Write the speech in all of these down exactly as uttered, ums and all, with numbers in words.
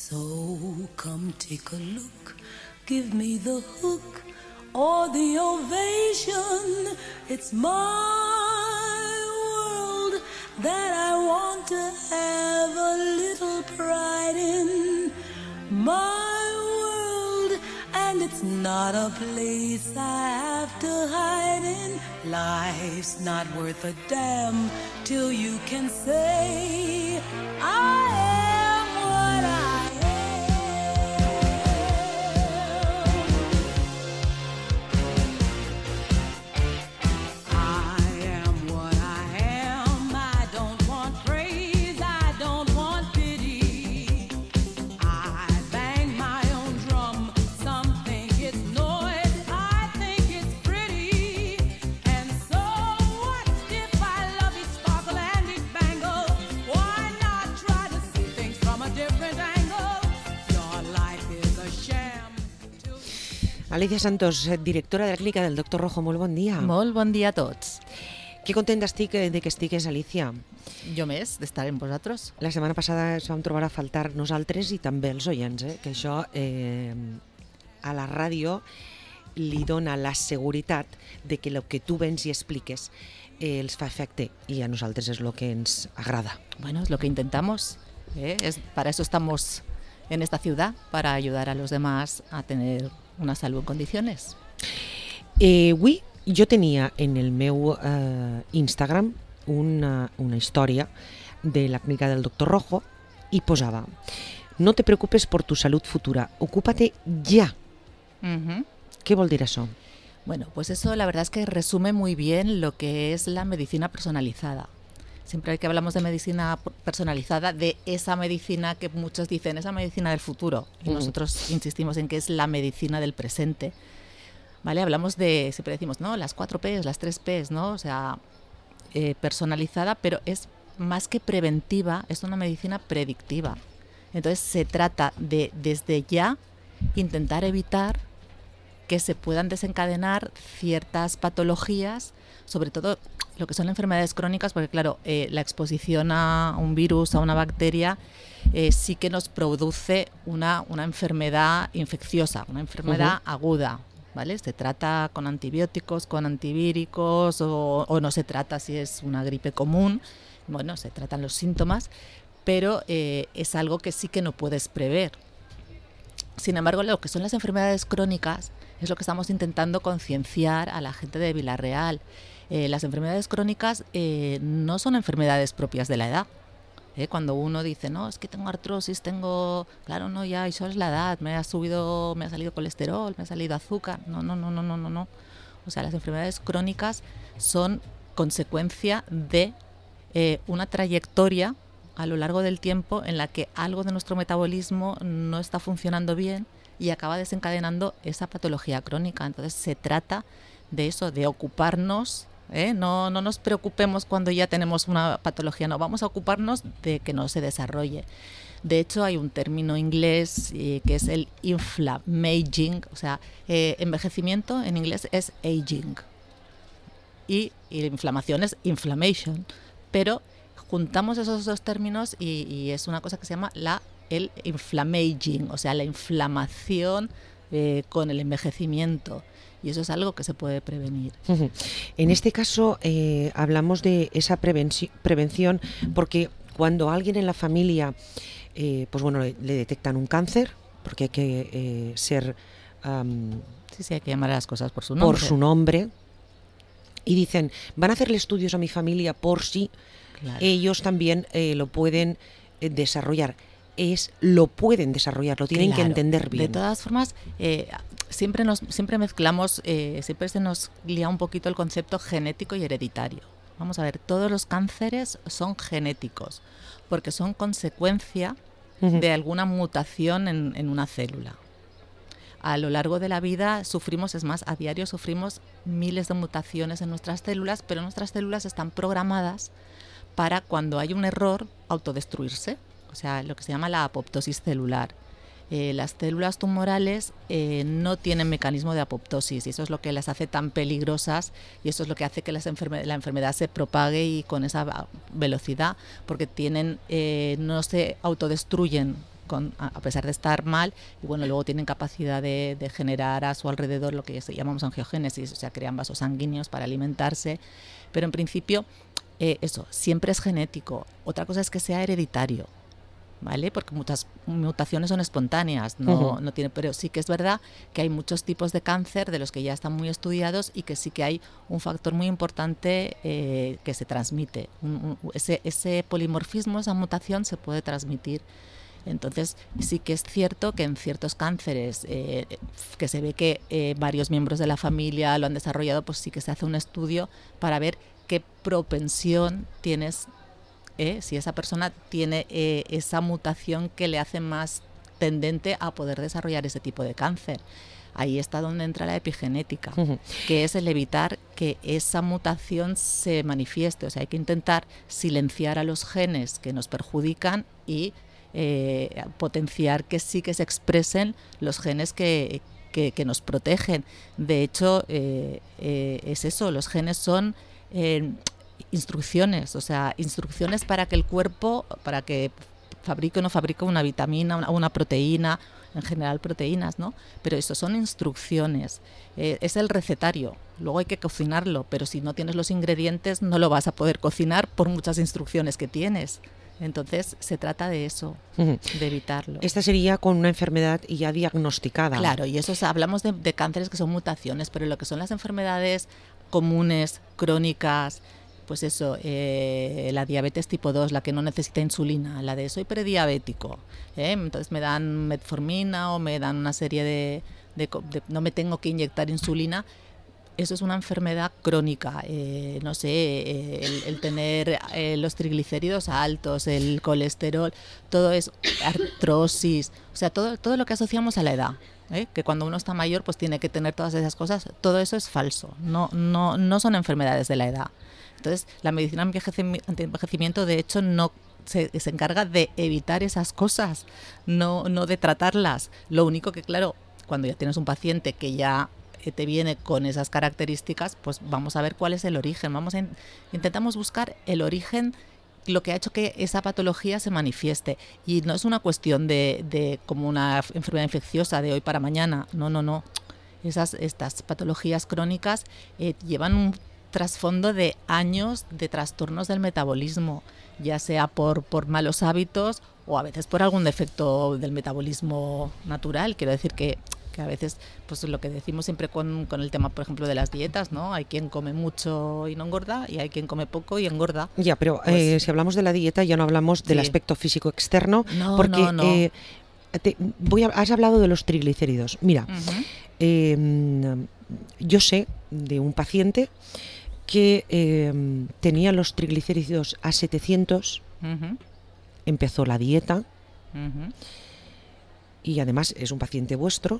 So come take a look, give me the hook or the ovation. It's my world that I want to have a little pride in. My world, and it's not a place I have to hide in. Life's not worth a damn till you can say I am what I Alicia Santos, directora de la clínica del doctor Rojo, molt bon dia. Molt bon dia a tots. Que contenta estic de que estigues, Alicia. Jo més, d'estar amb vosaltres. La setmana passada ens vam trobar a faltar nosaltres i també els oients, eh? que això eh, a la ràdio li dona la seguretat de que el que tu vens i expliques eh, els fa efecte i a nosaltres és el que ens agrada. Bueno, es lo que intentamos. ¿eh? Es, para eso estamos en esta ciudad, para ayudar a los demás a tener una salud en condiciones. Eh, avui jo tenia en el meu eh, Instagram una, una història de la clínica del doctor Rojo i posava: no te preocupes por tu salud futura, ocúpate ya. Uh-huh. ¿Qué vol dir això? Bueno, pues eso la verdad es que resume muy bien lo que es la medicina personalizada. Siempre que hablamos de medicina personalizada, de esa medicina que muchos dicen, esa medicina del futuro, y nosotros insistimos en que es la medicina del presente, ¿vale? Hablamos de, siempre decimos, ¿no? Las cuatro P's, las tres P's, ¿no? O sea, eh, personalizada, pero es más que preventiva, es una medicina predictiva. Entonces se trata de, desde ya, intentar evitar que se puedan desencadenar ciertas patologías, sobre todo lo que son enfermedades crónicas, porque claro, eh, la exposición a un virus, a una bacteria, eh, sí que nos produce una, una enfermedad infecciosa, una enfermedad uh-huh. aguda, ¿vale? Se trata con antibióticos, con antivíricos, o, o no se trata si es una gripe común, bueno, se tratan los síntomas, pero eh, es algo que sí que no puedes prever. Sin embargo, lo que son las enfermedades crónicas es lo que estamos intentando concienciar a la gente de Vila-real. Eh, las enfermedades crónicas eh, no son enfermedades propias de la edad. ¿eh? Cuando uno dice, no, es que tengo artrosis, tengo... Claro, no, ya, eso es la edad, me ha subido, me ha salido colesterol, me ha salido azúcar. No, no, no, no, no, no, no. O sea, las enfermedades crónicas son consecuencia de eh, una trayectoria a lo largo del tiempo en la que algo de nuestro metabolismo no está funcionando bien y acaba desencadenando esa patología crónica. Entonces se trata de eso, de ocuparnos, ¿eh? no, no nos preocupemos cuando ya tenemos una patología, no, vamos a ocuparnos de que no se desarrolle. De hecho, hay un término inglés eh, que es el inflammaging, o sea, eh, envejecimiento en inglés es aging y, y inflamación es inflammation, pero juntamos esos dos términos y, y es una cosa que se llama la, el inflammaging, o sea, la inflamación eh, con el envejecimiento. Y eso es algo que se puede prevenir. Uh-huh. En este caso eh, hablamos de esa prevenci- prevención porque cuando a alguien en la familia eh, pues bueno, le, le detectan un cáncer, porque hay que eh, ser... Um, sí, sí, hay que llamar a las cosas por su nombre. Por su nombre. Y dicen, van a hacerle estudios a mi familia por si claro. ellos también eh, lo pueden eh, desarrollar. Es, lo pueden desarrollar, lo tienen claro. que entender bien. De todas formas... Eh, Siempre, nos, siempre mezclamos, eh, siempre se nos lía un poquito el concepto genético y hereditario. Vamos a ver, todos los cánceres son genéticos, porque son consecuencia uh-huh. de alguna mutación en, en una célula. A lo largo de la vida sufrimos, es más, a diario sufrimos miles de mutaciones en nuestras células, pero nuestras células están programadas para cuando hay un error autodestruirse, o sea, lo que se llama la apoptosis celular. Eh, las células tumorales eh, no tienen mecanismo de apoptosis y eso es lo que las hace tan peligrosas y eso es lo que hace que las enferme- la enfermedad se propague y con esa velocidad, porque tienen, eh, no se autodestruyen con, a pesar de estar mal, y bueno, luego tienen capacidad de, de generar a su alrededor lo que llamamos angiogénesis, o sea, crean vasos sanguíneos para alimentarse, pero en principio eh, eso, siempre es genético. Otra cosa es que sea hereditario, ¿vale? Porque muchas mutaciones son espontáneas, no, uh-huh. no tiene, pero sí que es verdad que hay muchos tipos de cáncer de los que ya están muy estudiados y que sí que hay un factor muy importante eh, que se transmite. Un, un, ese, ese polimorfismo, esa mutación se puede transmitir. Entonces sí que es cierto que en ciertos cánceres eh, que se ve que eh, varios miembros de la familia lo han desarrollado, pues sí que se hace un estudio para ver qué propensión tienes. Eh, si esa persona tiene eh, esa mutación que le hace más tendente a poder desarrollar ese tipo de cáncer. Ahí está donde entra la epigenética, uh-huh. que es el evitar que esa mutación se manifieste. O sea, hay que intentar silenciar a los genes que nos perjudican y eh, potenciar que sí que se expresen los genes que, que, que nos protegen. De hecho, eh, eh, es eso, los genes son... Eh, instrucciones, o sea, instrucciones para que el cuerpo, para que fabrique o no fabrique una vitamina, una, una proteína, en general proteínas, ¿no? Pero eso son instrucciones, eh, es el recetario, luego hay que cocinarlo, pero si no tienes los ingredientes no lo vas a poder cocinar por muchas instrucciones que tienes. Entonces se trata de eso, uh-huh. de evitarlo. Esta sería con una enfermedad ya diagnosticada. Claro, y eso, o sea, hablamos de, de cánceres que son mutaciones, pero lo que son las enfermedades comunes, crónicas, pues eso, eh, la diabetes tipo dos, la que no necesita insulina, la de soy prediabético, ¿eh? Entonces me dan metformina o me dan una serie de, de, de... no me tengo que inyectar insulina. Eso es una enfermedad crónica, eh, no sé, eh, el, el tener eh, los triglicéridos altos, el colesterol, todo eso, artrosis, o sea, todo, todo lo que asociamos a la edad. ¿Eh? Que cuando uno está mayor pues tiene que tener todas esas cosas, todo eso es falso, no, no, no son enfermedades de la edad. Entonces la medicina anti-envejecimiento de hecho no se, se encarga de evitar esas cosas, no, no de tratarlas. Lo único que claro, cuando ya tienes un paciente que ya te viene con esas características, pues vamos a ver cuál es el origen, vamos a in- intentamos buscar el origen, lo que ha hecho que esa patología se manifieste. Y no es una cuestión de, de como una enfermedad infecciosa de hoy para mañana, no, no, no. Esas, estas patologías crónicas eh, llevan un trasfondo de años de trastornos del metabolismo, ya sea por, por malos hábitos o a veces por algún defecto del metabolismo natural. Quiero decir que que a veces, pues lo que decimos siempre con, con el tema, por ejemplo, de las dietas, ¿no? Hay quien come mucho y no engorda y hay quien come poco y engorda. Ya, pero pues, eh, si hablamos de la dieta ya no hablamos del sí. aspecto físico externo, no, porque no, no. Eh, te, voy a, has hablado de los triglicéridos. Mira, uh-huh. eh, yo sé de un paciente que eh, tenía los triglicéridos a setecientos, uh-huh. empezó la dieta uh-huh. y además es un paciente vuestro.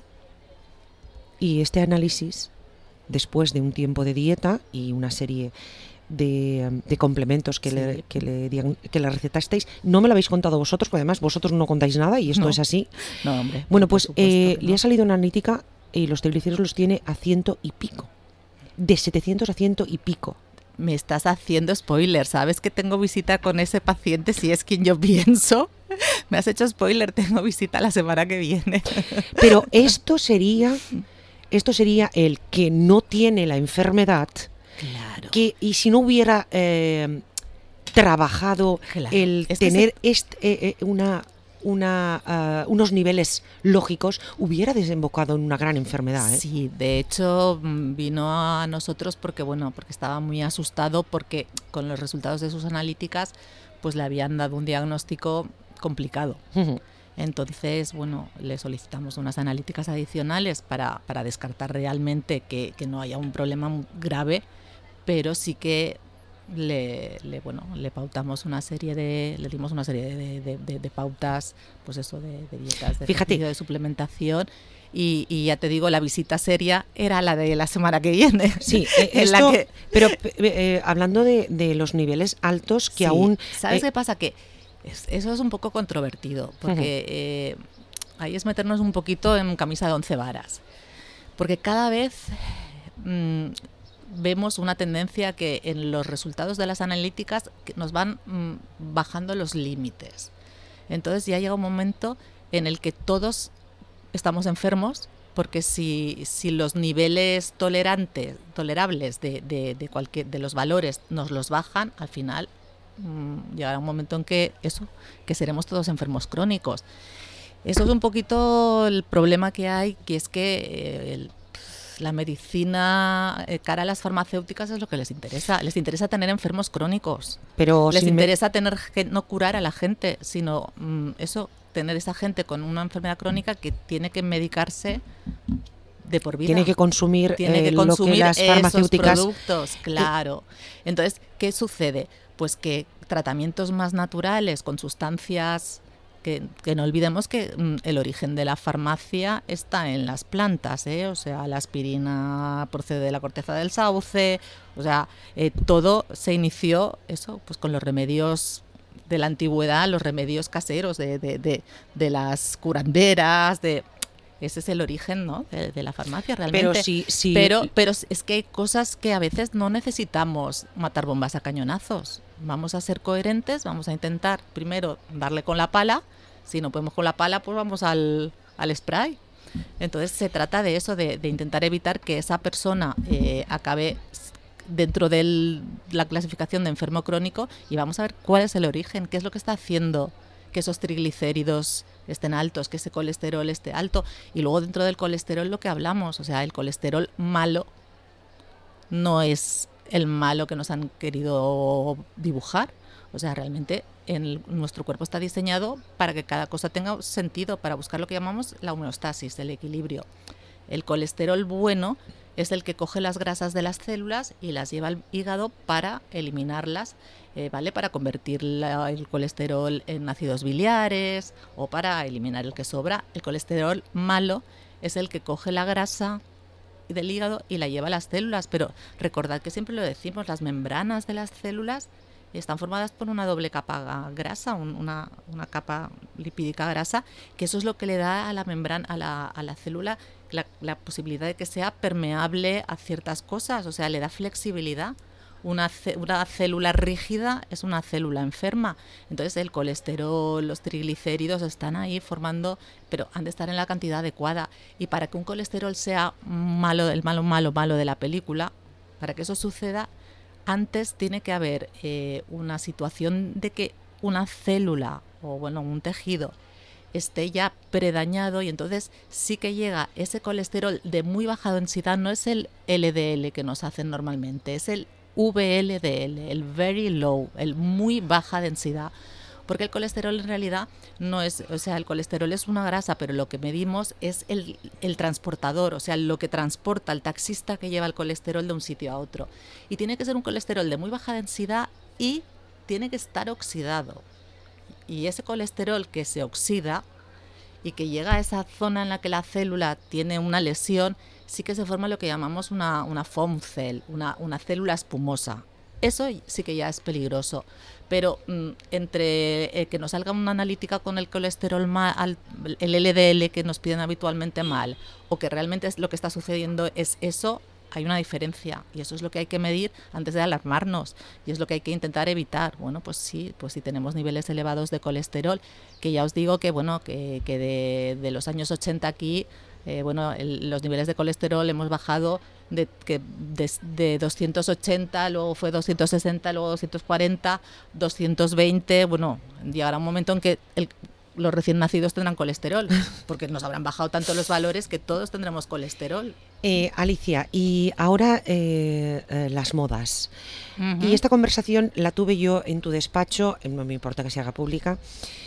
Y este análisis, después de un tiempo de dieta y una serie de, de complementos que, sí. le, que, le, que le recetasteis, no me lo habéis contado vosotros, porque además vosotros no contáis nada y esto no. es así. No, hombre. Bueno, pues eh, no. le ha salido una analítica y los triglicéridos los tiene a ciento y pico. De setecientos a ciento y pico. Me estás haciendo spoiler, ¿sabes que tengo visita con ese paciente? Si es quien yo pienso. Me has hecho spoiler, tengo visita la semana que viene. Pero esto sería... Esto sería el que no tiene la enfermedad, claro. que y si no hubiera eh, trabajado claro. el es tener se... este, eh, una, una, uh, unos niveles lógicos, hubiera desembocado en una gran enfermedad. ¿eh? Sí, de hecho vino a nosotros porque bueno, porque estaba muy asustado porque con los resultados de sus analíticas, pues le habían dado un diagnóstico complicado. Uh-huh. Entonces, bueno, le solicitamos unas analíticas adicionales para, para descartar realmente que, que no haya un problema grave, pero sí que le, le, bueno, le pautamos una serie de, le dimos una serie de, de, de, de pautas, pues eso, de, de dietas, de, Fíjate. de suplementación. Y, y ya te digo, la visita seria era la de la semana que viene. Sí, eh, en esto, la que... pero eh, hablando de, de los niveles altos que sí. aún... ¿Sabes eh, qué pasa? Que eso es un poco controvertido, porque uh-huh. eh, ahí es meternos un poquito en camisa de once varas. Porque cada vez mmm, vemos una tendencia que en los resultados de las analíticas nos van mmm, bajando los límites. Entonces ya llega un momento en el que todos estamos enfermos, porque si, si los niveles tolerantes, tolerables de, de, de, cualquier, de los valores nos los bajan, al final mmm, llegará un momento en que eso, que seremos todos enfermos crónicos. Eso es un poquito el problema que hay, que es que eh, el, la medicina eh, cara a las farmacéuticas es lo que les interesa. Les interesa tener enfermos crónicos. Pero les si interesa me... tener no curar a la gente, sino mmm, eso, tener esa gente con una enfermedad crónica que tiene que medicarse de por vida. Tiene que consumir, tiene que eh, consumir lo que las farmacéuticas... esos productos, claro. Entonces, ¿qué sucede? Pues que tratamientos más naturales con sustancias... Que, que no olvidemos que mm, el origen de la farmacia está en las plantas, ¿eh? O sea, la aspirina procede de la corteza del sauce, o sea, eh, todo se inició eso, pues con los remedios de la antigüedad, los remedios caseros de, de, de, de las curanderas, de ese es el origen, ¿no?, de, de la farmacia realmente. Pero sí, sí. Pero, pero es que hay cosas que a veces no necesitamos matar bombas a cañonazos. Vamos a ser coherentes, vamos a intentar primero darle con la pala. Si no podemos con la pala, pues vamos al, al spray. Entonces se trata de eso, de, de intentar evitar que esa persona eh, acabe dentro de la clasificación de enfermo crónico, y vamos a ver cuál es el origen, qué es lo que está haciendo que esos triglicéridos estén altos, que ese colesterol esté alto. Y luego dentro del colesterol lo que hablamos, o sea, el colesterol malo no es el malo que nos han querido dibujar. O sea, realmente en nuestro cuerpo está diseñado para que cada cosa tenga sentido, para buscar lo que llamamos la homeostasis, el equilibrio. El colesterol bueno es el que coge las grasas de las células y las lleva al hígado para eliminarlas, eh, ¿vale? Para convertir la, el colesterol en ácidos biliares o para eliminar el que sobra. El colesterol malo es el que coge la grasa del hígado y la lleva a las células. Pero recordad que siempre lo decimos, las membranas de las células están formadas por una doble capa grasa, un, una, una capa lipídica grasa, que eso es lo que le da a la membrana, a la, a la célula, la, la posibilidad de que sea permeable a ciertas cosas, o sea, le da flexibilidad. Una, una célula rígida es una célula enferma. Entonces el colesterol, los triglicéridos están ahí formando, pero han de estar en la cantidad adecuada. Y para que un colesterol sea malo, el malo, malo, malo de la película, para que eso suceda, antes tiene que haber eh, una situación de que una célula o bueno un tejido esté ya predañado, y entonces sí que llega ese colesterol de muy baja densidad. No es el L D L que nos hacen normalmente, es el V L D L, el very low, el muy baja densidad. Porque el colesterol en realidad no es, o sea, el colesterol es una grasa, pero lo que medimos es el, el transportador, o sea, lo que transporta el taxista que lleva el colesterol de un sitio a otro. Y tiene que ser un colesterol de muy baja densidad y tiene que estar oxidado. Y ese colesterol que se oxida y que llega a esa zona en la que la célula tiene una lesión, sí que se forma lo que llamamos una, una foam cell, una, una célula espumosa. Eso sí que ya es peligroso. Pero mmm, entre eh, que nos salga una analítica con el colesterol mal, el L D L que nos piden habitualmente mal, o que realmente es lo que está sucediendo es eso, hay una diferencia, y eso es lo que hay que medir antes de alarmarnos, y es lo que hay que intentar evitar. Bueno, pues sí, pues si tenemos niveles elevados de colesterol, que ya os digo que bueno, que, que de, de los años ochenta aquí, eh, bueno, el, los niveles de colesterol hemos bajado de, que de, de doscientos ochenta, luego fue doscientos sesenta, luego doscientos cuarenta, doscientos veinte, bueno, llegará un momento en que el, los recién nacidos tendrán colesterol, porque nos habrán bajado tanto los valores que todos tendremos colesterol. Eh, Alicia, y ahora eh, eh, las modas. Uh-huh. Y esta conversación la tuve yo en tu despacho, no me importa que se haga pública.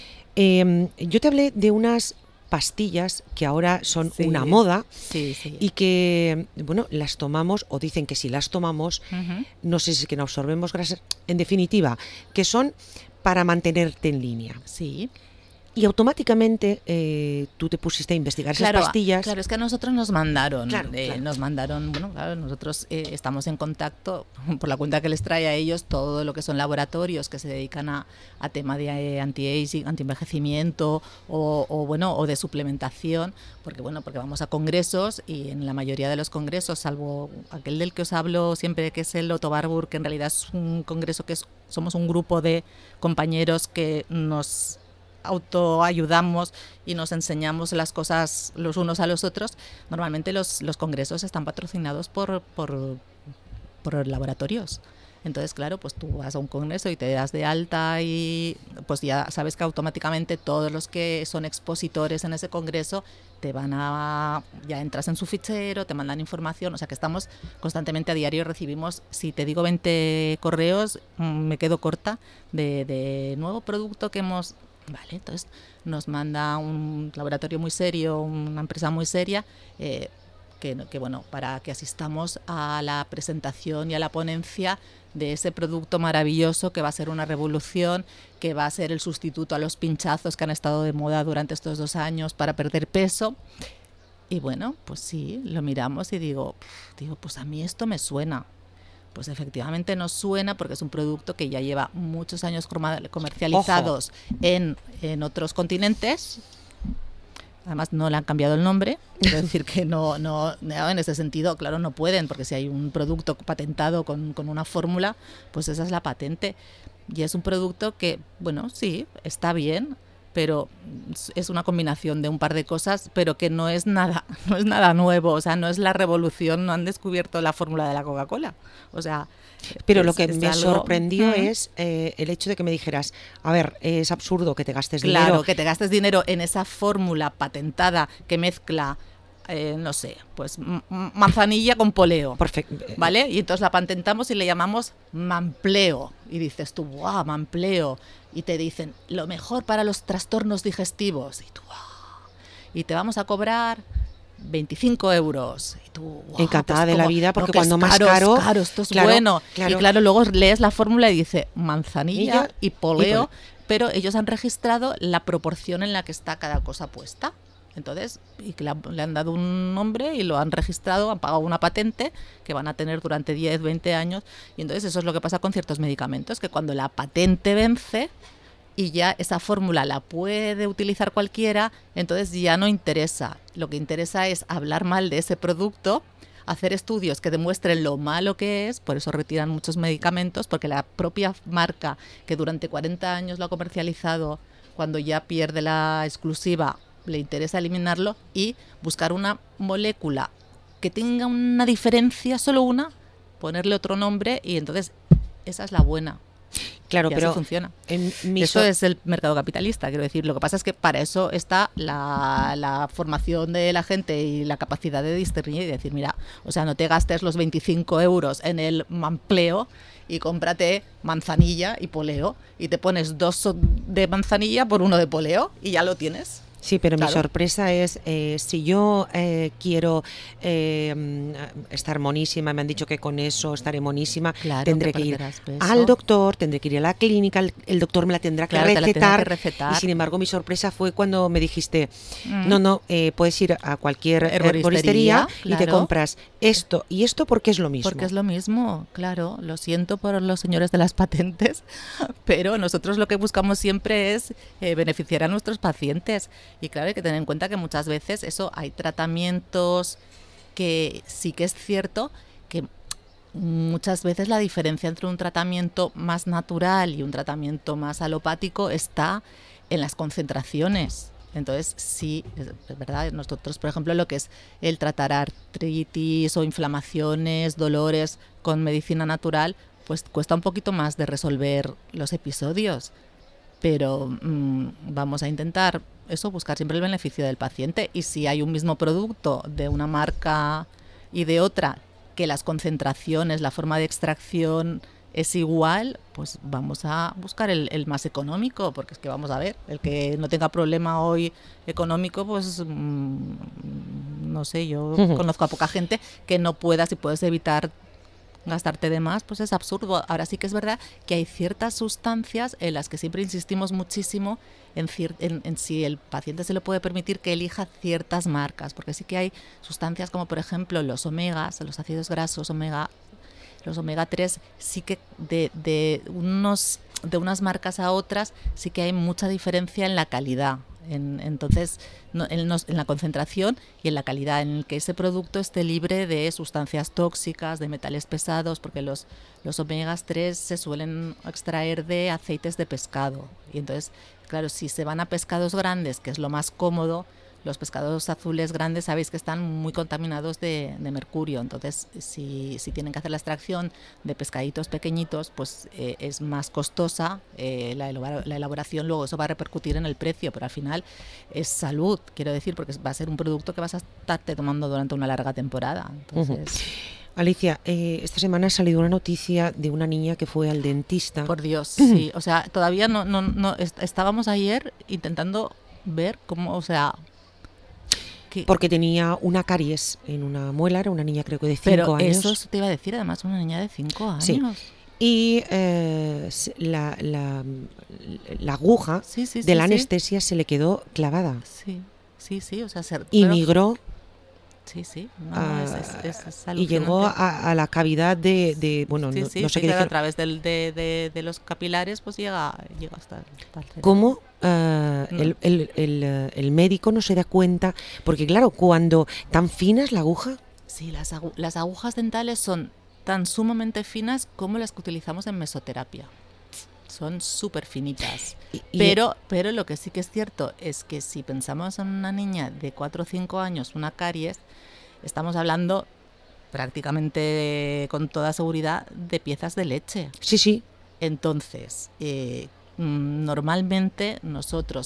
Eh, yo te hablé de unas pastillas que ahora son sí, una moda sí, sí. y que, bueno, las tomamos, o dicen que si las tomamos, uh-huh. no sé si es que no absorbemos grasas, en definitiva, que son para mantenerte en línea. Sí. Y automáticamente eh, tú te pusiste a investigar claro, esas pastillas. Claro, es que a nosotros nos mandaron, claro, eh, claro. nos mandaron, bueno, claro, nosotros eh, estamos en contacto por la cuenta que les trae a ellos todo lo que son laboratorios que se dedican a, a tema de eh, anti-aging, anti-envejecimiento o, o bueno, o de suplementación, porque bueno, porque vamos a congresos y en la mayoría de los congresos, salvo aquel del que os hablo siempre, que es el Otto Warburg, que en realidad es un congreso que es, somos un grupo de compañeros que nos autoayudamos y nos enseñamos las cosas los unos a los otros, normalmente los, los congresos están patrocinados por, por, por laboratorios. Entonces, claro, pues tú vas a un congreso y te das de alta y pues ya sabes que automáticamente todos los que son expositores en ese congreso te van a... ya entras en su fichero, te mandan información, o sea que estamos constantemente a diario, recibimos, si te digo veinte correos, me quedo corta de, de nuevo producto que hemos... Vale, entonces nos manda un laboratorio muy serio, una empresa muy seria, eh, que, que bueno, para que asistamos a la presentación y a la ponencia de ese producto maravilloso que va a ser una revolución, que va a ser el sustituto a los pinchazos que han estado de moda durante estos dos años para perder peso. Y bueno, pues sí, lo miramos y digo, digo, pues a mí esto me suena. Pues efectivamente nos suena porque es un producto que ya lleva muchos años comercializados en, en otros continentes. Además no le han cambiado el nombre, quiero decir que no, no, en ese sentido, claro, no pueden, porque si hay un producto patentado con, con una fórmula, pues esa es la patente. Y es un producto que, bueno, sí, está bien, pero es una combinación de un par de cosas, pero que no es nada, no es nada nuevo, o sea, no es la revolución, no han descubierto la fórmula de la Coca-Cola, o sea... Pero es, lo que me algo... sorprendió ¿Mm? es eh, el hecho de que me dijeras, a ver, es absurdo que te gastes claro, dinero. Claro, que te gastes dinero en esa fórmula patentada que mezcla, eh, no sé, pues m- manzanilla con poleo. Perfecto. ¿Vale? Y entonces la patentamos y le llamamos mampleo. Y dices tú, ¡guau, mampleo! Y te dicen, lo mejor para los trastornos digestivos. Y tú, ¡guau! Y te vamos a cobrar veinticinco euros. Y tú, wow, encantada pues de la como, vida, porque no, cuando es más caro, caro, es caro, esto es claro, bueno. claro. Y claro, luego lees la fórmula y dice manzanilla y, y poleo, y poleo, pero ellos han registrado la proporción en la que está cada cosa puesta. Entonces, y que le, le han dado un nombre y lo han registrado, han pagado una patente que van a tener durante diez, veinte años. Y entonces eso es lo que pasa con ciertos medicamentos, que cuando la patente vence y ya esa fórmula la puede utilizar cualquiera, entonces ya no interesa. Lo que interesa es hablar mal de ese producto, hacer estudios que demuestren lo malo que es, por eso retiran muchos medicamentos, porque la propia marca que durante cuarenta años lo ha comercializado, cuando ya pierde la exclusiva, le interesa eliminarlo y buscar una molécula que tenga una diferencia, solo una, ponerle otro nombre y entonces esa es la buena. Claro, y pero así funciona. En mi Eso so- es el mercado capitalista, quiero decir. Lo que pasa es que para eso está la, la formación de la gente y la capacidad de discernir y decir, mira, o sea, no te gastes los veinticinco euros en el mampleo y cómprate manzanilla y poleo y te pones dos de manzanilla por uno de poleo y ya lo tienes. Sí, pero claro. Mi sorpresa es, eh, si yo eh, quiero eh, estar monísima, me han dicho que con eso estaré monísima, claro, tendré que que ir peso. al doctor, tendré que ir a la clínica, el, el doctor me la tendrá que, claro, recetar, la que recetar. Y sin embargo mi sorpresa fue cuando me dijiste, mm. no, no, eh, puedes ir a cualquier herboristería, herboristería claro. y te compras esto y esto porque es lo mismo. Porque es lo mismo, claro, lo siento por los señores de las patentes, pero nosotros lo que buscamos siempre es eh, beneficiar a nuestros pacientes y claro, hay que tener en cuenta que muchas veces eso hay tratamientos que sí que es cierto que muchas veces la diferencia entre un tratamiento más natural y un tratamiento más alopático está en las concentraciones. Entonces, sí, es verdad, nosotros, por ejemplo, lo que es el tratar artritis o inflamaciones, dolores con medicina natural, pues cuesta un poquito más de resolver los episodios. Pero mmm, vamos a intentar eso, buscar siempre el beneficio del paciente. Y si hay un mismo producto de una marca y de otra, que las concentraciones, la forma de extracción es igual, pues vamos a buscar el, el más económico, porque es que vamos a ver, el que no tenga problema hoy económico, pues mmm, no sé, yo uh-huh. conozco a poca gente que no pueda, si puedes evitar gastarte de más, pues es absurdo. Ahora sí que es verdad que hay ciertas sustancias en las que siempre insistimos muchísimo en, cier- en, en si el paciente se le puede permitir que elija ciertas marcas, porque sí que hay sustancias como por ejemplo los omegas, los ácidos grasos omega, los omega tres, sí que de, de, unos, de unas marcas a otras sí que hay mucha diferencia en la calidad. En, entonces, no, en, nos, en la concentración y en la calidad, en el que ese producto esté libre de sustancias tóxicas, de metales pesados, porque los, los omegas tres se suelen extraer de aceites de pescado. Y entonces, claro, si se van a pescados grandes, que es lo más cómodo, los pescados azules grandes sabéis que están muy contaminados de, de mercurio. Entonces, si, si tienen que hacer la extracción de pescaditos pequeñitos, pues eh, es más costosa eh, la, elabora, la elaboración. Luego eso va a repercutir en el precio, pero al final es salud, quiero decir, porque va a ser un producto que vas a estarte tomando durante una larga temporada. Entonces... Uh-huh. Alicia, eh, esta semana ha salido una noticia de una niña que fue al dentista. Por Dios, sí. O sea, todavía no, no, no est- estábamos ayer intentando ver cómo, o sea... Que... Porque tenía una caries en una muela, era una niña creo que de cinco Pero años. Pero eso te iba a decir, además, una niña de cinco años. Sí. Y eh, la, la, la aguja sí, sí, de sí, la sí. anestesia se le quedó clavada. Sí, sí, sí. O sea, ser, y pero... migró. Sí, sí. No, a, es, es, es y llegó a, a la cavidad de, de bueno, sí, no, sí, no sé sí, qué decir. A través del, de, de, de los capilares, pues llega, llega hasta, hasta el cerebro. ¿Cómo uh, no. el, el, el, el médico no se da cuenta? Porque claro, cuando tan fina es la aguja. Sí, las, agu las agujas dentales son tan sumamente finas como las que utilizamos en mesoterapia. Son súper finitas. Y, y pero, pero lo que sí que es cierto es que si pensamos en una niña de cuatro o cinco años, una caries, estamos hablando prácticamente con toda seguridad de piezas de leche. Sí, sí. Entonces, eh, normalmente nosotros,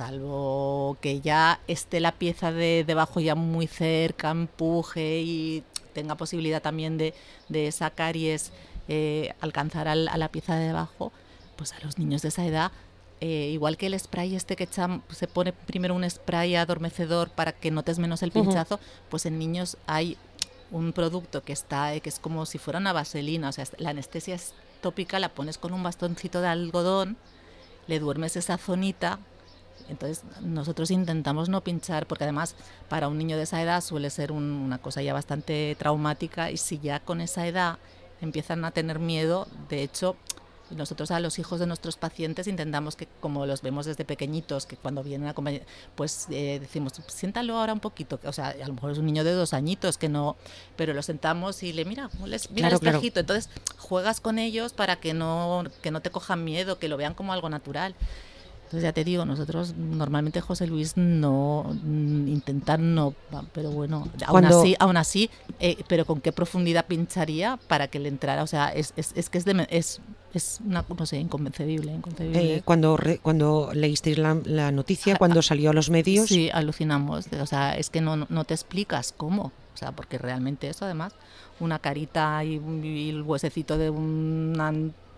salvo que ya esté la pieza de debajo ya muy cerca, empuje y tenga posibilidad también de, de esa caries eh, alcanzar al, a la pieza de debajo, pues a los niños de esa edad, eh, igual que el spray este que echa, se pone primero un spray adormecedor para que notes menos el pinchazo, uh-huh. pues en niños hay un producto que está que es como si fuera una vaselina, o sea, la anestesia es tópica, la pones con un bastoncito de algodón, le duermes esa zonita. Entonces nosotros intentamos no pinchar, porque además para un niño de esa edad suele ser un, una cosa ya bastante traumática, y si ya con esa edad empiezan a tener miedo, de hecho nosotros a los hijos de nuestros pacientes intentamos que, como los vemos desde pequeñitos, que cuando vienen a acompañar, pues eh, decimos, siéntalo ahora un poquito, o sea, a lo mejor es un niño de dos añitos que no, pero lo sentamos y le mira, les, mira claro, el espejito, claro. Entonces juegas con ellos para que no, que no te cojan miedo, que lo vean como algo natural. Entonces ya te digo, nosotros normalmente, José Luis, no intentar no, pero bueno, aún Cuando... así, aún así, eh, pero con qué profundidad pincharía para que le entrara, o sea, es, es, es que es, de, es, es una, no sé, inconcebible, inconcebible. Eh, cuando re, cuando leísteis la, la noticia, cuando salió a los medios, sí, alucinamos, o sea, es que no, no te explicas cómo, o sea, porque realmente eso, además, una carita y, y el huesecito de una,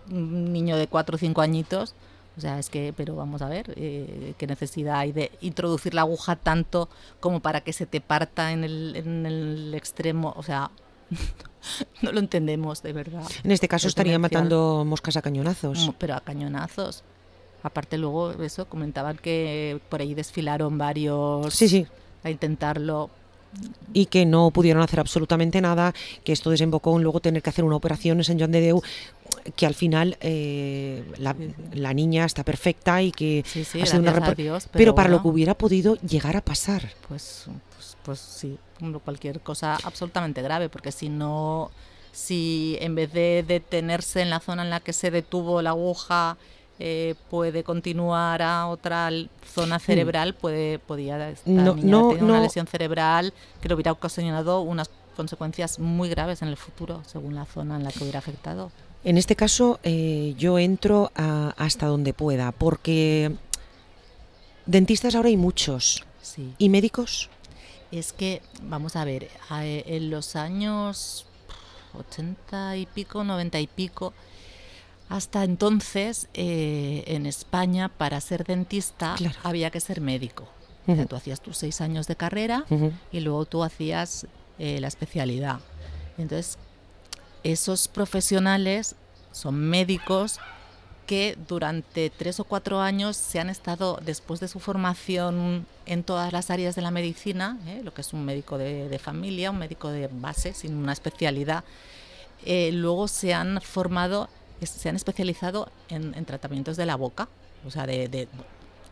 un niño de cuatro o cinco añitos. O sea, es que, pero vamos a ver, eh, qué necesidad hay de introducir la aguja tanto como para que se te parta en el, en el extremo, o sea, no lo entendemos, de verdad. En este caso es estaría demencial. Matando moscas a cañonazos. Pero a cañonazos. Aparte luego, eso, comentaban que por ahí desfilaron varios sí, sí. a intentarlo. Y que no pudieron hacer absolutamente nada, que esto desembocó en luego tener que hacer una operación en Sant Joan de Déu, que al final eh, la, sí, sí. la niña está perfecta y que sí, sí, ha sido una repar- Dios, pero, pero para bueno, lo que hubiera podido llegar a pasar. Pues, pues, pues sí, cualquier cosa absolutamente grave, porque si no, si en vez de detenerse en la zona en la que se detuvo la aguja, Eh, puede continuar a otra zona cerebral, puede podía esta no, niña no, tener no. una lesión cerebral que le hubiera ocasionado unas consecuencias muy graves en el futuro, según la zona en la que hubiera afectado. En este caso, eh, yo entro a, hasta donde pueda, porque dentistas ahora hay muchos. Sí. ¿Y médicos? Es que, vamos a ver, en los años ochenta y pico, noventa y pico, hasta entonces, eh, en España, para ser dentista, claro, había que ser médico. Uh-huh. O sea, tú hacías tus seis años de carrera, uh-huh, y luego tú hacías eh, la especialidad. Entonces, esos profesionales son médicos que durante tres o cuatro años se han estado, después de su formación en todas las áreas de la medicina, eh, lo que es un médico de, de familia, un médico de base, sin una especialidad, eh, luego se han formado... se han especializado en, en tratamientos de la boca, o sea, de, de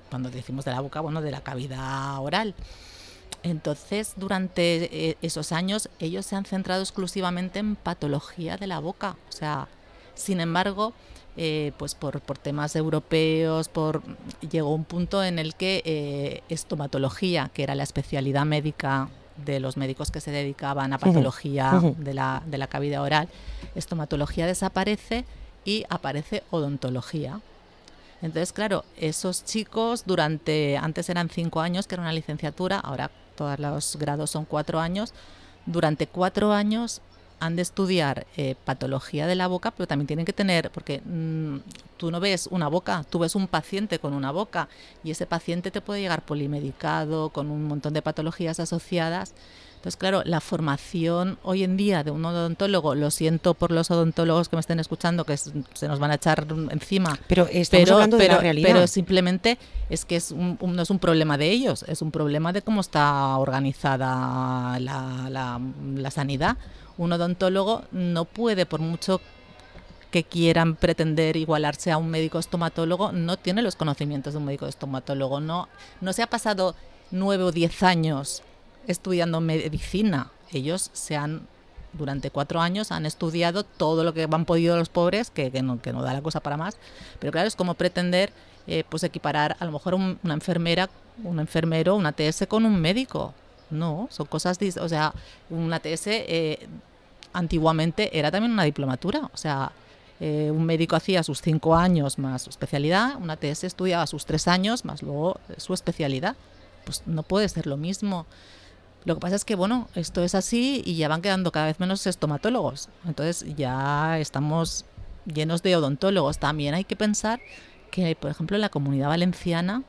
cuando decimos de la boca, bueno, de la cavidad oral. Entonces, durante eh, esos años, ellos se han centrado exclusivamente en patología de la boca. O sea, sin embargo, eh, pues por, por temas europeos, por llegó un punto en el que eh, estomatología, que era la especialidad médica de los médicos que se dedicaban a patología uh-huh. de, la, de la cavidad oral, estomatología desaparece y aparece odontología. Entonces, claro, esos chicos durante, antes eran cinco años, que era una licenciatura, ahora todos los grados son cuatro años, durante cuatro años han de estudiar eh, patología de la boca, pero también tienen que tener, porque mmm, tú no ves una boca, tú ves un paciente con una boca y ese paciente te puede llegar polimedicado, con un montón de patologías asociadas. Entonces, claro, la formación hoy en día de un odontólogo, lo siento por los odontólogos que me estén escuchando, que es, se nos van a echar encima. Pero estamos pero, hablando pero, de la realidad. Pero simplemente es que es un, un, no es un problema de ellos, es un problema de cómo está organizada la, la, la sanidad. Un odontólogo no puede, por mucho que quieran pretender igualarse a un médico estomatólogo, no tiene los conocimientos de un médico estomatólogo. No, no se ha pasado nueve o diez años estudiando medicina. Ellos se han, durante cuatro años, han estudiado todo lo que han podido los pobres, que, que, no, que no da la cosa para más. Pero claro, es como pretender eh, pues equiparar a lo mejor un, una enfermera, un enfermero, una T S con un médico. No, son cosas, dis- o sea, una T S eh, antiguamente era también una diplomatura. O sea, eh, un médico hacía sus cinco años más su especialidad, una T S estudiaba sus tres años más luego su especialidad. Pues no puede ser lo mismo. Lo que pasa es que, bueno, esto es así y ya van quedando cada vez menos estomatólogos. Entonces ya estamos llenos de odontólogos. También hay que pensar que, por ejemplo, en la Comunidad Valenciana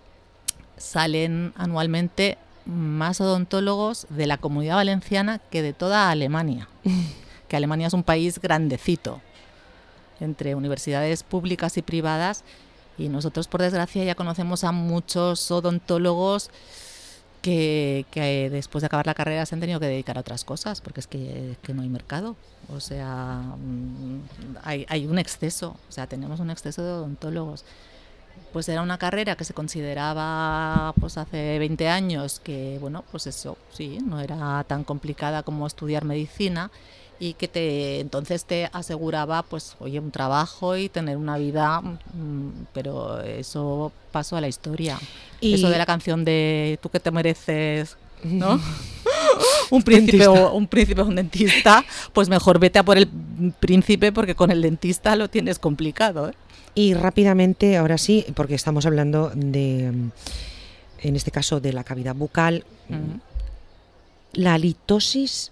salen anualmente más odontólogos de la Comunidad Valenciana que de toda Alemania. Que Alemania es un país grandecito, entre universidades públicas y privadas. Y nosotros, por desgracia, ya conocemos a muchos odontólogos Que, que después de acabar la carrera se han tenido que dedicar a otras cosas, porque es que, que no hay mercado. O sea, hay, hay un exceso, o sea, tenemos un exceso de odontólogos. Pues era una carrera que se consideraba pues hace veinte años que, bueno, pues eso, sí, no era tan complicada como estudiar medicina y que te entonces te aseguraba, pues, oye, un trabajo y tener una vida, pero eso pasó a la historia. Y eso de la canción de tú que te mereces, ¿no? un príncipe o un príncipe o un dentista, pues mejor vete a por el príncipe porque con el dentista lo tienes complicado, ¿eh? Y rápidamente, ahora sí, porque estamos hablando de, en este caso, de la cavidad bucal, uh-huh. La halitosis,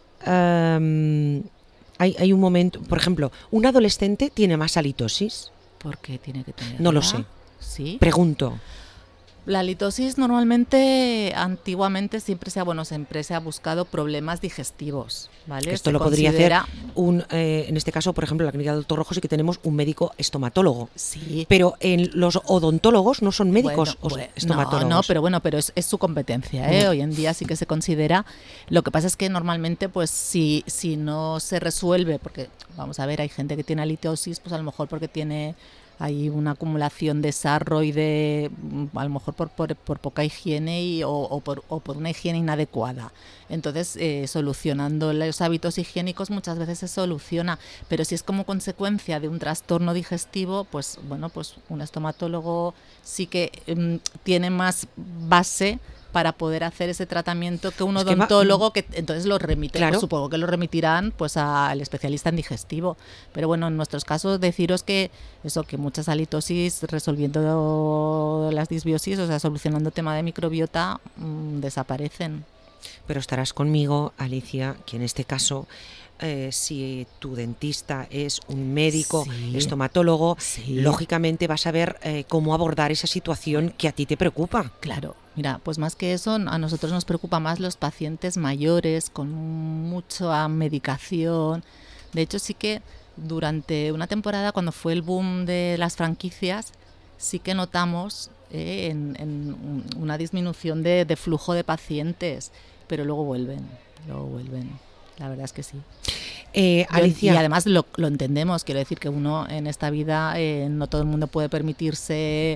um, hay, hay un momento, por ejemplo, ¿un adolescente tiene más halitosis? ¿Por qué tiene que tener? No lo sé. ¿Sí? Pregunto. La halitosis normalmente, antiguamente, siempre se ha, bueno, siempre se ha buscado problemas digestivos, ¿vale? Esto se lo considera... podría hacer, un, eh, en este caso, por ejemplo, en la clínica del doctor Rojo sí que tenemos un médico estomatólogo. Sí. Pero en los odontólogos no son médicos bueno, bueno, estomatólogos. No, no, pero bueno, pero es, es su competencia, ¿eh? Mm. Hoy en día sí que se considera. Lo que pasa es que normalmente, pues, si, si no se resuelve, porque, vamos a ver, hay gente que tiene halitosis, pues a lo mejor porque tiene... hay una acumulación de sarro y de, a lo mejor por, por, por poca higiene y, o, o, por, o por una higiene inadecuada. Entonces, eh, solucionando los hábitos higiénicos muchas veces se soluciona, pero si es como consecuencia de un trastorno digestivo, pues bueno, pues un estomatólogo sí que um, tiene más base para poder hacer ese tratamiento que un es odontólogo que, va, que entonces lo remite, claro. Pues supongo que lo remitirán pues al especialista en digestivo. Pero bueno, en nuestros casos deciros que eso, que muchas halitosis resolviendo las disbiosis, o sea, solucionando tema de microbiota, mmm, desaparecen. Pero estarás conmigo, Alicia, que en este caso, eh, si tu dentista es un médico sí, estomatólogo, sí. Lógicamente vas a ver eh, cómo abordar esa situación que a ti te preocupa. Claro. Mira, pues más que eso, a nosotros nos preocupa más los pacientes mayores con mucha medicación. De hecho, sí que durante una temporada, cuando fue el boom de las franquicias, sí que notamos eh, en, en una disminución de, de flujo de pacientes, pero luego vuelven, luego vuelven. La verdad es que sí. Eh, Alicia. Y además lo, lo entendemos, quiero decir que uno en esta vida, eh, no todo el mundo puede permitirse...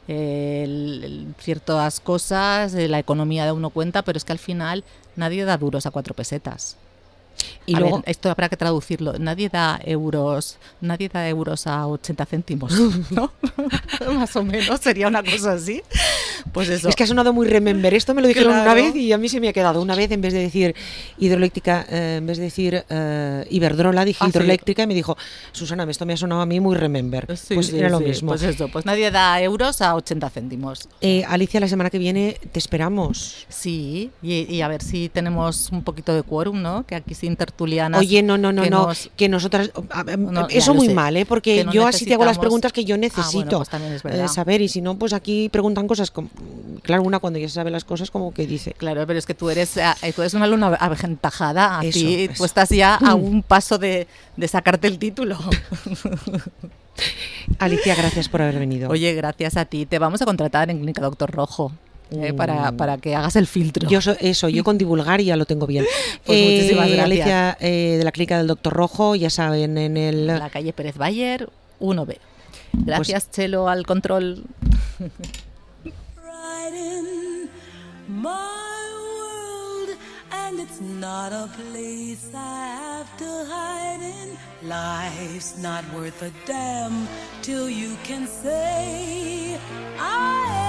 eh, el- el- ciertas cosas, eh, la economía de uno cuenta, pero es que al final nadie da duros a cuatro pesetas. Y A luego, ver, esto habrá que traducirlo. Nadie da euros, nadie da euros a ochenta céntimos, ¿no? Más o menos sería una cosa así. Pues eso. es que ha sonado muy remember. Esto me lo dijeron Claro. una vez y a mí se me ha quedado. Una vez, en vez de decir hidroeléctrica, eh, en vez de decir eh, Iberdrola, dije Ah, sí. hidroeléctrica y me dijo, Susana, esto me ha sonado a mí muy remember. Sí, pues sí, era lo sí, mismo. Pues eso, pues nadie da euros a ochenta céntimos. Eh, Alicia, la semana que viene te esperamos. Sí, y, y a ver si tenemos un poquito de quórum, ¿no? Que aquí sin tertulianas. Oye, no, no, no, que no, nos- que nosotras, a- a- No, ya eso lo muy sé, mal, ¿eh? Porque que no yo así te hago las necesitamos- preguntas que yo Ah, bueno, necesito pues también es verdad. eh, saber, y si no, pues aquí preguntan cosas, como, claro, una cuando ya sabe las cosas como que dice. Claro, pero es que tú eres, eh, tú eres una alumna aventajada. A Eso, ti, eso. tú estás ya a un paso de, de sacarte el título. Alicia, gracias por haber venido. Oye, gracias a ti. Te vamos a contratar en Clínica Doctor Rojo. eh, Mm. para, para que hagas el filtro. Yo so- eso, yo con divulgar ya lo tengo bien. Pues muchísimas gracias. Alicia, eh, de la clínica del Doctor Rojo, ya saben, en el... La calle Pérez Bayer, uno B. Gracias, Chelo, al control. Right in my world, and it's not a place I have to hide in. Life's not worth a damn till you can say I am.